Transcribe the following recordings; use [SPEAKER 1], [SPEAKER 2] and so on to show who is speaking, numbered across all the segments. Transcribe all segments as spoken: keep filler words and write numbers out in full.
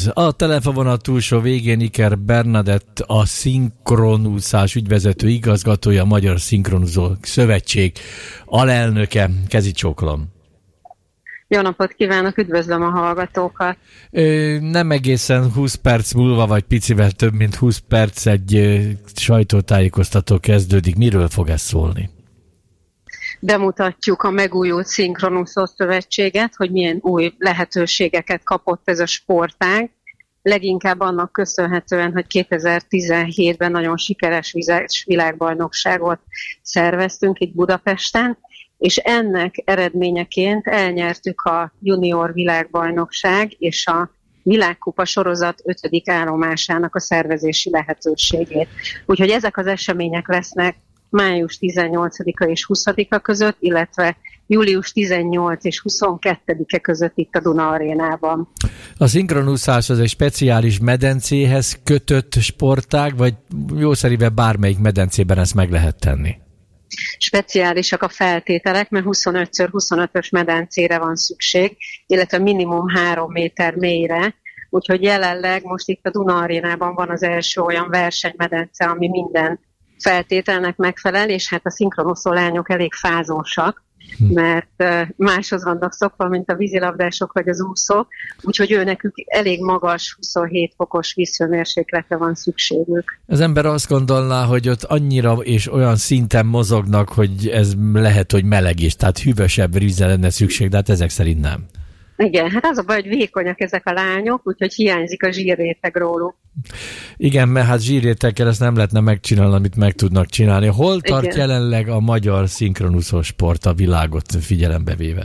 [SPEAKER 1] igaz. A telefonvonal túlsó végén Iker Bernadett, a szinkronúszás ügyvezető igazgatója, a Magyar Szinkronúzó Szövetség alelnöke. Kezi csókolom.
[SPEAKER 2] Jó napot kívánok, üdvözlöm a hallgatókat.
[SPEAKER 1] Ö, nem egészen húsz perc múlva, vagy picivel több, mint húsz perc egy ö, sajtótájékoztató kezdődik. Miről fog ez szólni?
[SPEAKER 2] Bemutatjuk a megújult Szinkronúszó Szövetséget, hogy milyen új lehetőségeket kapott ez a sportág. Leginkább annak köszönhetően, hogy kétezer-tizenhétben nagyon sikeres világbajnokságot szerveztünk itt Budapesten, és ennek eredményeként elnyertük a junior világbajnokság és a világkupa sorozat ötödik állomásának a szervezési lehetőségét. Úgyhogy ezek az események lesznek május tizennyolcadika és huszadika között, illetve július tizennyolcadika és huszonkettedike között itt a Duna Arénában.
[SPEAKER 1] A szinkronúszás az egy speciális medencéhez kötött sportág, vagy jószerűen bármelyik medencében ezt meg lehet tenni?
[SPEAKER 2] Speciálisak a feltételek, mert huszonöt szor huszonötös medencére van szükség, illetve minimum három méter mélyre, úgyhogy jelenleg most itt a Duna Arénában van az első olyan versenymedence, ami minden feltételnek megfelel, és hát a szinkronúszó lányok elég fázósak, mert máshoz vannak szokva, mint a vízilabdások vagy az úszók, úgyhogy ő nekük elég magas, huszonhét fokos vízhőmérsékletre van szükségük.
[SPEAKER 1] Az ember azt gondolná, hogy ott annyira és olyan szinten mozognak, hogy ez lehet, hogy meleg is, tehát hűvösebb vízre lenne szükség, de hát ezek szerint nem.
[SPEAKER 2] Igen, hát az a baj, hogy vékonyak ezek a lányok, úgyhogy hiányzik a zsírréteg róluk.
[SPEAKER 1] Igen, mert hát zsírréteggel ezt nem lehetne megcsinálni, amit meg tudnak csinálni. Hol tart
[SPEAKER 2] Igen.
[SPEAKER 1] jelenleg a magyar szinkronúszó sport a világot figyelembe véve?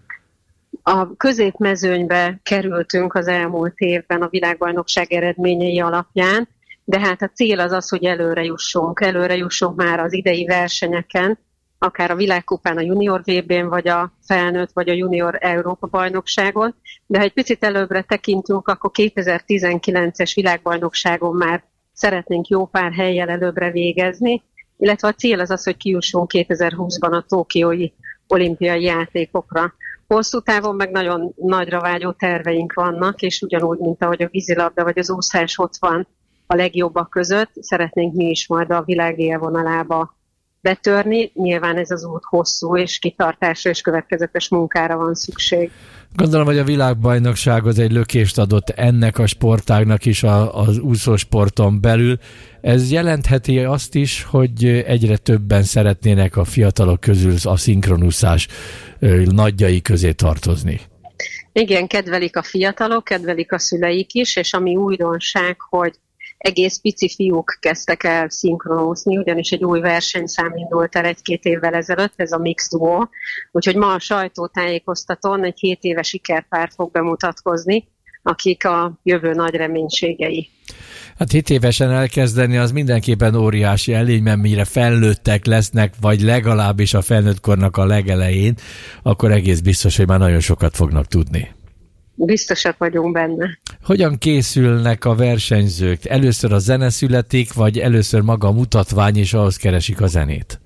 [SPEAKER 2] A középmezőnybe kerültünk az elmúlt évben a világbajnokság eredményei alapján, de hát a cél az az, hogy előre jussunk. Előre jussunk már az idei versenyeken, akár a világkupán, a junior vé bén, vagy a felnőtt, vagy a junior Európa bajnokságon. De ha egy picit előbbre tekintünk, akkor kétezer-tizenkilences világbajnokságon már szeretnénk jó pár hellyel előbbre végezni, illetve a cél az az, hogy kijussunk kétezer-húszban a tokiói olimpiai játékokra. Hosszú távon meg nagyon nagyra vágyó terveink vannak, és ugyanúgy, mint ahogy a vízilabda vagy az úszás ott van a legjobbak között, szeretnénk mi is majd a világ élvonalába betörni. Nyilván ez az út hosszú, és kitartásra és következetes munkára van szükség.
[SPEAKER 1] Gondolom, hogy a világbajnokság az egy lökést adott ennek a sportágnak is a, az úszósporton belül. Ez jelentheti azt is, hogy egyre többen szeretnének a fiatalok közül a szinkronúszás nagyjai közé tartozni.
[SPEAKER 2] Igen, kedvelik a fiatalok, kedvelik a szüleik is, és ami újdonság, hogy egész pici fiúk kezdtek el szinkronúszni, ugyanis egy új versenyszám indult el egy-két évvel ezelőtt, ez a Mix Duo. Úgyhogy ma a sajtótájékoztatón egy hét éve sikerpárt fog bemutatkozni, akik a jövő nagy reménységei.
[SPEAKER 1] Hát hét évesen elkezdeni az mindenképpen óriási elény, mert mire felnőttek lesznek, vagy legalábbis a felnőttkornak a legelején, akkor egész biztos, hogy már nagyon sokat fognak tudni.
[SPEAKER 2] Biztosak vagyunk benne.
[SPEAKER 1] Hogyan készülnek a versenyzők? Először a zene születik, vagy először maga a mutatvány, és ahhoz keresik a zenét?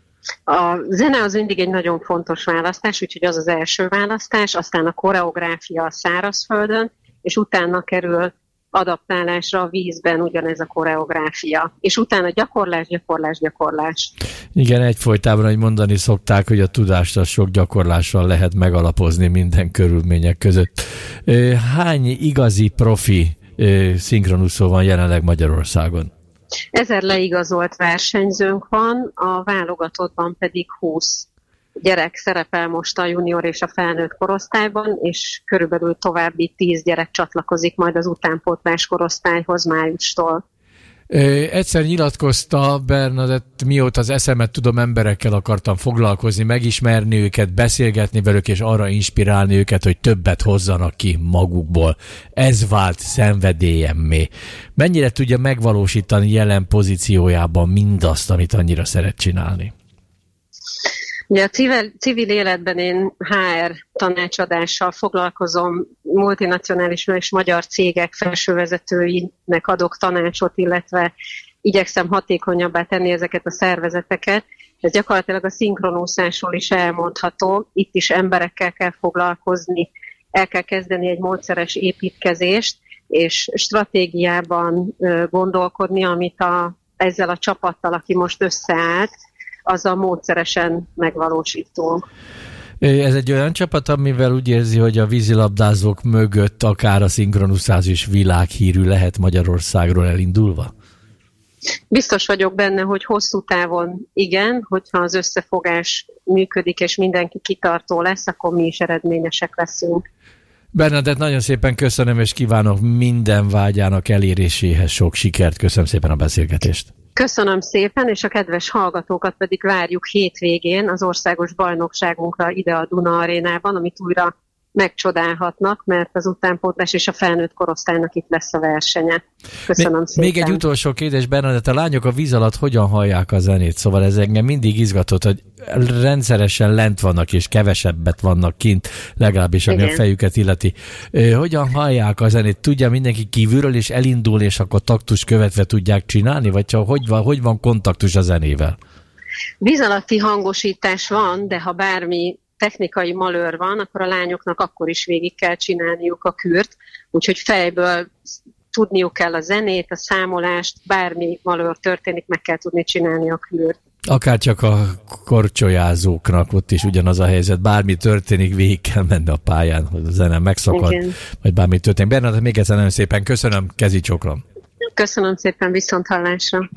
[SPEAKER 2] A zene az mindig egy nagyon fontos választás, úgyhogy az az első választás, aztán a koreográfia a szárazföldön, és utána kerül adaptálásra a vízben ugyanez a koreográfia. És utána gyakorlás, gyakorlás, gyakorlás.
[SPEAKER 1] Igen, egyfolytában, hogy mondani szokták, hogy a tudást az sok gyakorlással lehet megalapozni minden körülmények között. Hány igazi profi szinkronúszó van jelenleg Magyarországon?
[SPEAKER 2] Ezer leigazolt versenyzőnk van, a válogatottban pedig húsz gyerek szerepel most a junior és a felnőtt korosztályban, és körülbelül további tíz gyerek csatlakozik majd az utánpótlás korosztályhoz májustól.
[SPEAKER 1] Egyszer nyilatkozta Bernadett, mióta az eszemet tudom, emberekkel akartam foglalkozni, megismerni őket, beszélgetni velük, és arra inspirálni őket, hogy többet hozzanak ki magukból. Ez vált szenvedélyemmé. Mennyire tudja megvalósítani jelen pozíciójában mindazt, amit annyira szeret csinálni?
[SPEAKER 2] Ugye a civil, civil életben én há er tanácsadással foglalkozom, multinacionális és magyar cégek felsővezetőinek adok tanácsot, illetve igyekszem hatékonyabbá tenni ezeket a szervezeteket. Ez gyakorlatilag a szinkronúszásról is elmondható. Itt is emberekkel kell foglalkozni, el kell kezdeni egy módszeres építkezést, és stratégiában gondolkodni, amit a, ezzel a csapattal, aki most összeállt, azzal módszeresen megvalósítunk.
[SPEAKER 1] Ez egy olyan csapat, amivel úgy érzi, hogy a vízilabdázók mögött akár a szinkronuszázás is világhírű lehet Magyarországról elindulva?
[SPEAKER 2] Biztos vagyok benne, hogy hosszú távon igen, hogyha az összefogás működik, és mindenki kitartó lesz, akkor mi is eredményesek leszünk.
[SPEAKER 1] Bernadett, nagyon szépen köszönöm, és kívánok minden vágyának eléréséhez sok sikert. Köszönöm szépen a beszélgetést.
[SPEAKER 2] Köszönöm szépen, és a kedves hallgatókat pedig várjuk hétvégén az országos bajnokságunkra ide a Duna Arénában, amit újra megcsodálhatnak, mert az utánpótlás és a felnőtt korosztálynak itt lesz a versenye. Köszönöm
[SPEAKER 1] még,
[SPEAKER 2] szépen.
[SPEAKER 1] Még egy utolsó kérdés, Bernadett, a lányok a víz alatt hogyan hallják a zenét? Szóval ez engem mindig izgatott, hogy rendszeresen lent vannak, és kevesebbet vannak kint, legalábbis ami Igen. a fejüket illeti. Hogyan hallják a zenét? Tudja mindenki kívülről, és elindul, és akkor taktus követve tudják csinálni? Vagy csak hogy van, hogy van kontaktus a zenével?
[SPEAKER 2] Víz alatti hangosítás van, de ha bármi technikai malőr van, akkor a lányoknak akkor is végig kell csinálniuk a kürt, úgyhogy fejből tudniuk kell a zenét, a számolást, bármi malőr történik, meg kell tudni csinálni a kürt. Akár
[SPEAKER 1] csak a korcsolyázóknak ott is ugyanaz a helyzet, bármi történik, végig kell menni a pályán, hogy a zene megszakad, Igen. vagy bármi történik. Bernadett, még egyszer nagyon szépen köszönöm, kezi csokrom.
[SPEAKER 2] Köszönöm szépen, viszont hallásra.